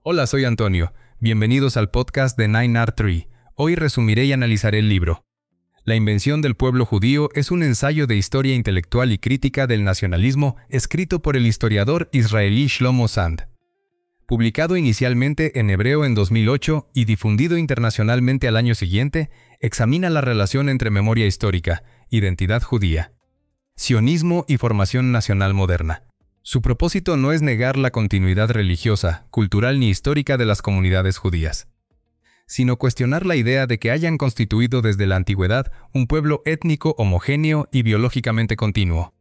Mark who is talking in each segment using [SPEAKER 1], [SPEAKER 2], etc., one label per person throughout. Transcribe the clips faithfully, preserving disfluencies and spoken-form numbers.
[SPEAKER 1] Hola, soy Antonio. Bienvenidos al podcast de Nine R tres. Hoy resumiré y analizaré el libro. La invención del pueblo judío es un ensayo de historia intelectual y crítica del nacionalismo escrito por el historiador israelí Shlomo Sand. Publicado inicialmente en hebreo en dos mil ocho y difundido internacionalmente al año siguiente, examina la relación entre memoria histórica, identidad judía, sionismo y formación nacional moderna. Su propósito no es negar la continuidad religiosa, cultural ni histórica de las comunidades judías, sino cuestionar la idea de que hayan constituido desde la antigüedad un pueblo étnico homogéneo y biológicamente continuo.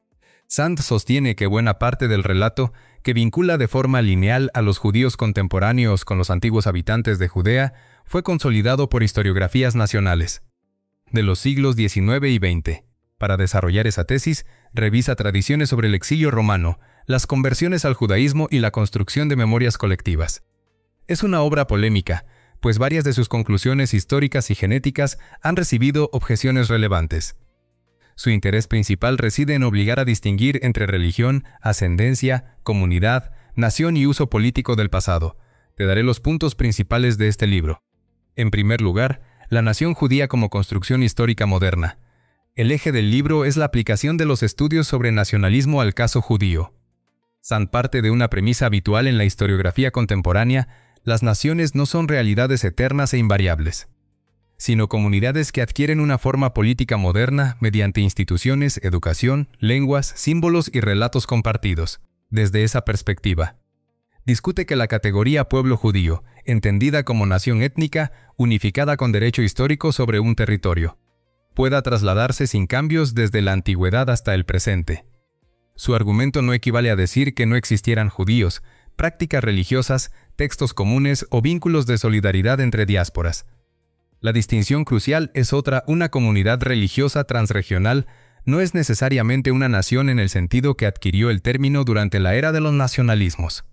[SPEAKER 1] Sand sostiene que buena parte del relato, que vincula de forma lineal a los judíos contemporáneos con los antiguos habitantes de Judea, fue consolidado por historiografías nacionales de los siglos diecinueve y veinte. Para desarrollar esa tesis, revisa tradiciones sobre el exilio romano, las conversiones al judaísmo y la construcción de memorias colectivas. Es una obra polémica, pues varias de sus conclusiones históricas y genéticas han recibido objeciones relevantes. Su interés principal reside en obligar a distinguir entre religión, ascendencia, comunidad, nación y uso político del pasado. Te daré los puntos principales de este libro. En primer lugar, la nación judía como construcción histórica moderna. El eje del libro es la aplicación de los estudios sobre nacionalismo al caso judío. Sand parte de una premisa habitual en la historiografía contemporánea: las naciones no son realidades eternas e invariables, sino comunidades que adquieren una forma política moderna mediante instituciones, educación, lenguas, símbolos y relatos compartidos. Desde esa perspectiva, discute que la categoría pueblo judío, entendida como nación étnica, unificada con derecho histórico sobre un territorio, pueda trasladarse sin cambios desde la antigüedad hasta el presente. Su argumento no equivale a decir que no existieran judíos, prácticas religiosas, textos comunes o vínculos de solidaridad entre diásporas. La distinción crucial es otra: una comunidad religiosa transregional no es necesariamente una nación en el sentido que adquirió el término durante la era de los nacionalismos.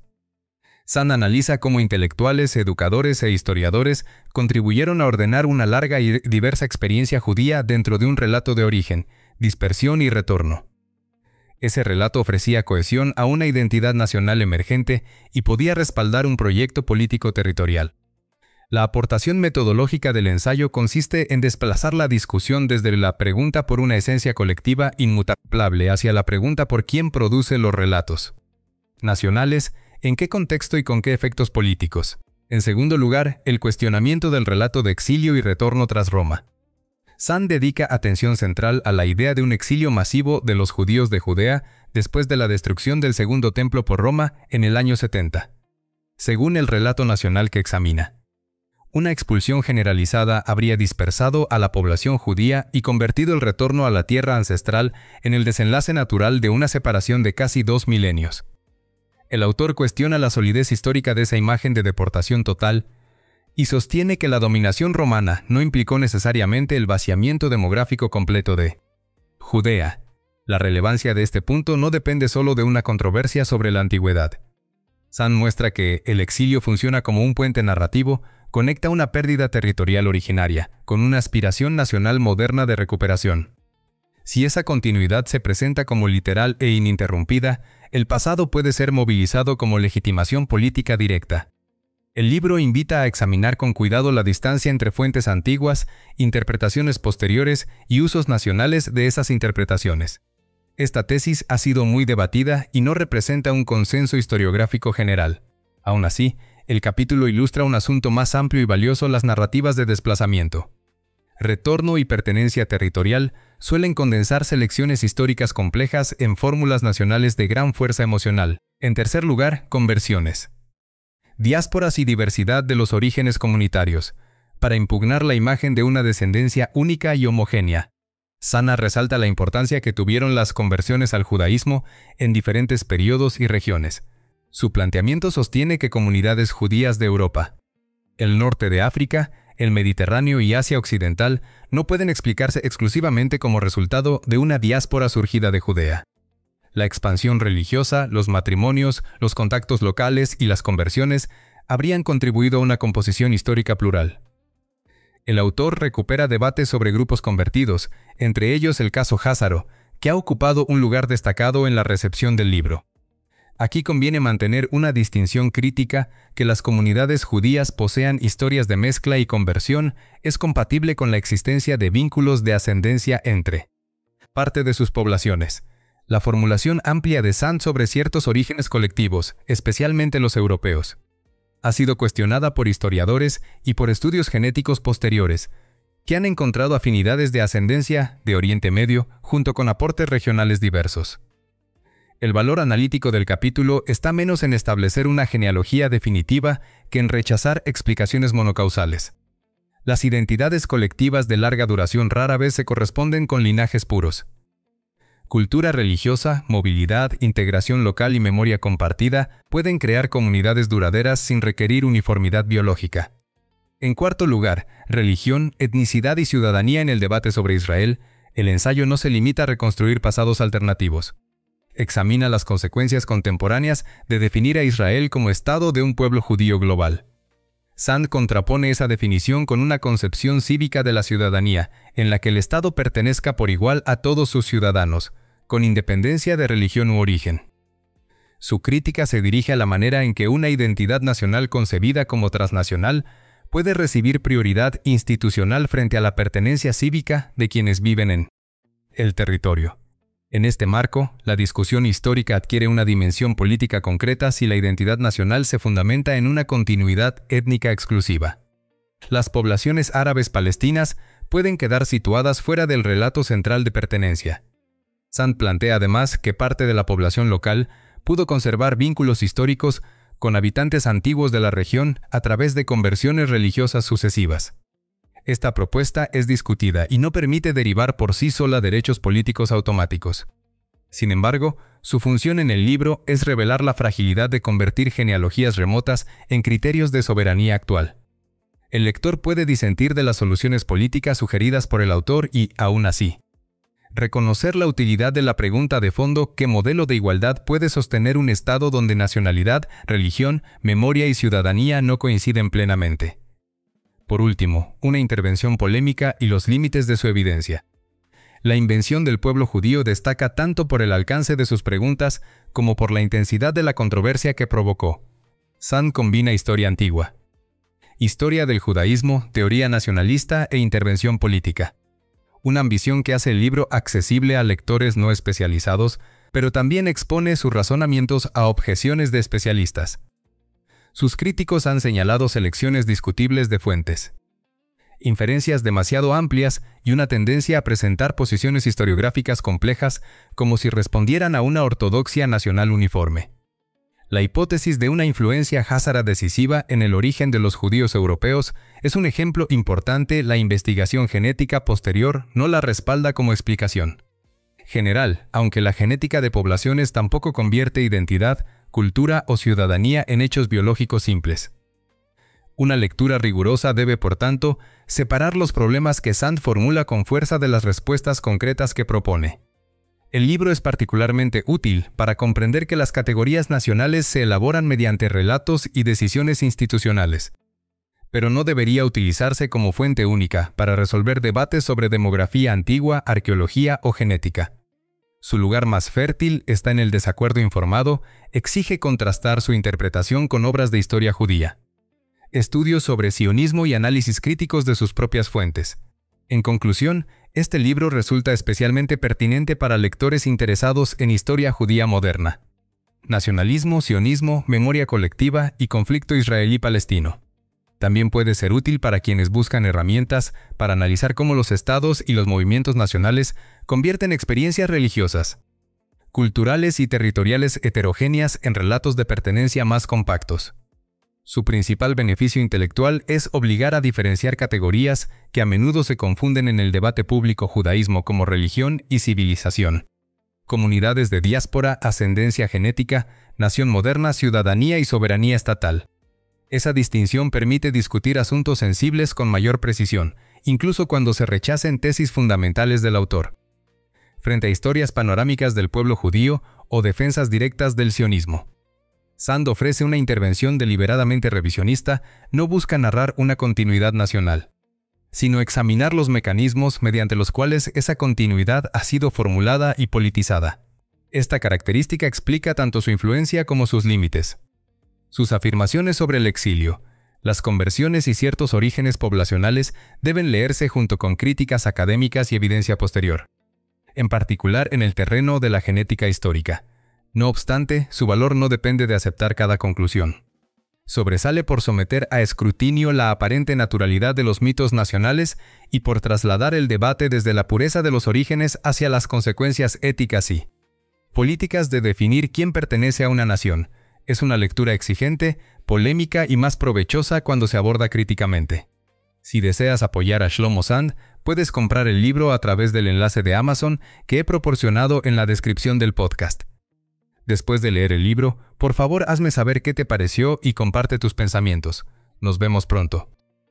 [SPEAKER 1] Sand analiza cómo intelectuales, educadores e historiadores contribuyeron a ordenar una larga y diversa experiencia judía dentro de un relato de origen, dispersión y retorno. Ese relato ofrecía cohesión a una identidad nacional emergente y podía respaldar un proyecto político territorial. La aportación metodológica del ensayo consiste en desplazar la discusión desde la pregunta por una esencia colectiva inmutable hacia la pregunta por quién produce los relatos nacionales, en qué contexto y con qué efectos políticos. En segundo lugar, el cuestionamiento del relato de exilio y retorno tras Roma. Sand dedica atención central a la idea de un exilio masivo de los judíos de Judea después de la destrucción del Segundo Templo por Roma en el año setenta. Según el relato nacional que examina, una expulsión generalizada habría dispersado a la población judía y convertido el retorno a la tierra ancestral en el desenlace natural de una separación de casi dos milenios. El autor cuestiona la solidez histórica de esa imagen de deportación total y sostiene que la dominación romana no implicó necesariamente el vaciamiento demográfico completo de Judea. La relevancia de este punto no depende solo de una controversia sobre la antigüedad. Sand muestra que el exilio funciona como un puente narrativo, conecta una pérdida territorial originaria con una aspiración nacional moderna de recuperación. Si esa continuidad se presenta como literal e ininterrumpida, el pasado puede ser movilizado como legitimación política directa. El libro invita a examinar con cuidado la distancia entre fuentes antiguas, interpretaciones posteriores y usos nacionales de esas interpretaciones. Esta tesis ha sido muy debatida y no representa un consenso historiográfico general. Aún así, el capítulo ilustra un asunto más amplio y valioso: las narrativas de desplazamiento, retorno y pertenencia territorial suelen condensar selecciones históricas complejas en fórmulas nacionales de gran fuerza emocional. En tercer lugar, conversiones, diásporas y diversidad de los orígenes comunitarios, para impugnar la imagen de una descendencia única y homogénea. Sand resalta la importancia que tuvieron las conversiones al judaísmo en diferentes periodos y regiones. Su planteamiento sostiene que comunidades judías de Europa, el norte de África, el Mediterráneo y Asia Occidental no pueden explicarse exclusivamente como resultado de una diáspora surgida de Judea. La expansión religiosa, los matrimonios, los contactos locales y las conversiones habrían contribuido a una composición histórica plural. El autor recupera debates sobre grupos convertidos, entre ellos el caso Házaro, que ha ocupado un lugar destacado en la recepción del libro. Aquí conviene mantener una distinción crítica: que las comunidades judías posean historias de mezcla y conversión es compatible con la existencia de vínculos de ascendencia entre parte de sus poblaciones. La formulación amplia de Sand sobre ciertos orígenes colectivos, especialmente los europeos, ha sido cuestionada por historiadores y por estudios genéticos posteriores, que han encontrado afinidades de ascendencia de Oriente Medio junto con aportes regionales diversos. El valor analítico del capítulo está menos en establecer una genealogía definitiva que en rechazar explicaciones monocausales. Las identidades colectivas de larga duración rara vez se corresponden con linajes puros. Cultura religiosa, movilidad, integración local y memoria compartida pueden crear comunidades duraderas sin requerir uniformidad biológica. En cuarto lugar, religión, etnicidad y ciudadanía en el debate sobre Israel. El ensayo no se limita a reconstruir pasados alternativos. Examina las consecuencias contemporáneas de definir a Israel como Estado de un pueblo judío global. Sand contrapone esa definición con una concepción cívica de la ciudadanía, en la que el Estado pertenezca por igual a todos sus ciudadanos, con independencia de religión u origen. Su crítica se dirige a la manera en que una identidad nacional concebida como transnacional puede recibir prioridad institucional frente a la pertenencia cívica de quienes viven en el territorio. En este marco, la discusión histórica adquiere una dimensión política concreta si la identidad nacional se fundamenta en una continuidad étnica exclusiva. Las poblaciones árabes palestinas pueden quedar situadas fuera del relato central de pertenencia. Sand plantea además que parte de la población local pudo conservar vínculos históricos con habitantes antiguos de la región a través de conversiones religiosas sucesivas. Esta propuesta es discutida y no permite derivar por sí sola derechos políticos automáticos. Sin embargo, su función en el libro es revelar la fragilidad de convertir genealogías remotas en criterios de soberanía actual. El lector puede disentir de las soluciones políticas sugeridas por el autor y, aún así, reconocer la utilidad de la pregunta de fondo: ¿qué modelo de igualdad puede sostener un Estado donde nacionalidad, religión, memoria y ciudadanía no coinciden plenamente? Por último, una intervención polémica y los límites de su evidencia. La invención del pueblo judío destaca tanto por el alcance de sus preguntas como por la intensidad de la controversia que provocó. Sand combina historia antigua, historia del judaísmo, teoría nacionalista e intervención política. Una ambición que hace el libro accesible a lectores no especializados, pero también expone sus razonamientos a objeciones de especialistas. Sus críticos han señalado selecciones discutibles de fuentes, inferencias demasiado amplias y una tendencia a presentar posiciones historiográficas complejas como si respondieran a una ortodoxia nacional uniforme. La hipótesis de una influencia házara decisiva en el origen de los judíos europeos es un ejemplo importante. La investigación genética posterior no la respalda como explicación general, aunque la genética de poblaciones tampoco convierte identidad, cultura o ciudadanía en hechos biológicos simples. Una lectura rigurosa debe, por tanto, separar los problemas que Sand formula con fuerza de las respuestas concretas que propone. El libro es particularmente útil para comprender que las categorías nacionales se elaboran mediante relatos y decisiones institucionales, pero no debería utilizarse como fuente única para resolver debates sobre demografía antigua, arqueología o genética. Su lugar más fértil está en el desacuerdo informado. Exige contrastar su interpretación con obras de historia judía, estudios sobre sionismo y análisis críticos de sus propias fuentes. En conclusión, este libro resulta especialmente pertinente para lectores interesados en historia judía moderna, nacionalismo, sionismo, memoria colectiva y conflicto israelí-palestino. También puede ser útil para quienes buscan herramientas para analizar cómo los estados y los movimientos nacionales convierten experiencias religiosas, culturales y territoriales heterogéneas en relatos de pertenencia más compactos. Su principal beneficio intelectual es obligar a diferenciar categorías que a menudo se confunden en el debate público: judaísmo como religión y civilización, comunidades de diáspora, ascendencia genética, nación moderna, ciudadanía y soberanía estatal. Esa distinción permite discutir asuntos sensibles con mayor precisión, incluso cuando se rechacen tesis fundamentales del autor. Frente a historias panorámicas del pueblo judío o defensas directas del sionismo, Sand ofrece una intervención deliberadamente revisionista. No busca narrar una continuidad nacional, sino examinar los mecanismos mediante los cuales esa continuidad ha sido formulada y politizada. Esta característica explica tanto su influencia como sus límites. Sus afirmaciones sobre el exilio, las conversiones y ciertos orígenes poblacionales deben leerse junto con críticas académicas y evidencia posterior, en particular en el terreno de la genética histórica. No obstante, su valor no depende de aceptar cada conclusión. Sobresale por someter a escrutinio la aparente naturalidad de los mitos nacionales y por trasladar el debate desde la pureza de los orígenes hacia las consecuencias éticas y políticas de definir quién pertenece a una nación. Es una lectura exigente, polémica y más provechosa cuando se aborda críticamente. Si deseas apoyar a Shlomo Sand, puedes comprar el libro a través del enlace de Amazon que he proporcionado en la descripción del podcast. Después de leer el libro, por favor hazme saber qué te pareció y comparte tus pensamientos. Nos vemos pronto.